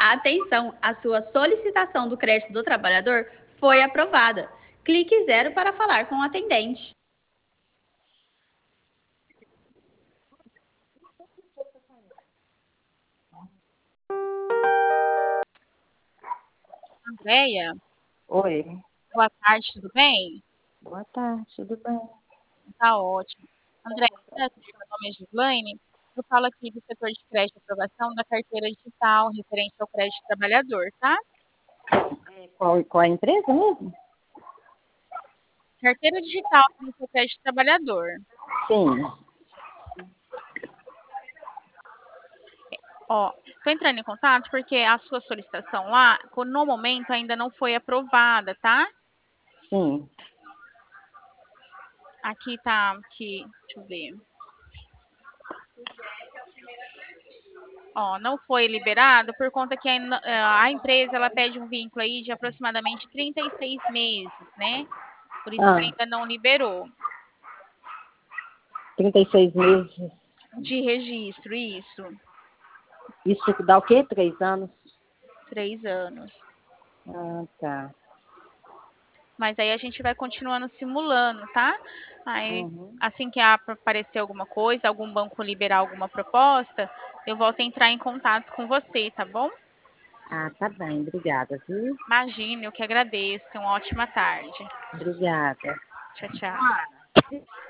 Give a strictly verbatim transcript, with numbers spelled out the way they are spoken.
Atenção, a sua solicitação do crédito do trabalhador foi aprovada. Clique zero para falar com o atendente. Andréia, Oi. boa tarde, tudo bem? Boa tarde, tudo bem? Tá ótimo. Andréia, meu nome é Gislaine, eu falo aqui do setor de crédito e aprovação da carteira digital referente ao crédito trabalhador, tá? Qual, qual a empresa mesmo? Carteira digital referente ao crédito trabalhador. Sim. Ó, tô entrando em contato porque a sua solicitação lá, no momento, ainda não foi aprovada, tá? Sim. Aqui tá, aqui, deixa eu ver. Ó, não foi liberado por conta que a, a empresa ela pede um vínculo aí de aproximadamente trinta e seis meses, né? Por isso que Ah, ainda não liberou. trinta e seis meses. De registro, isso. Isso dá o quê? Três anos? Três anos. Ah, tá. Mas aí a gente vai continuando simulando, tá? Aí, Uhum. assim que aparecer alguma coisa, algum banco liberar alguma proposta, eu volto a entrar em contato com você, tá bom? Ah, tá bem. Obrigada, viu? Imagine, eu que agradeço. Tenha uma ótima tarde. Obrigada. Tchau, tchau.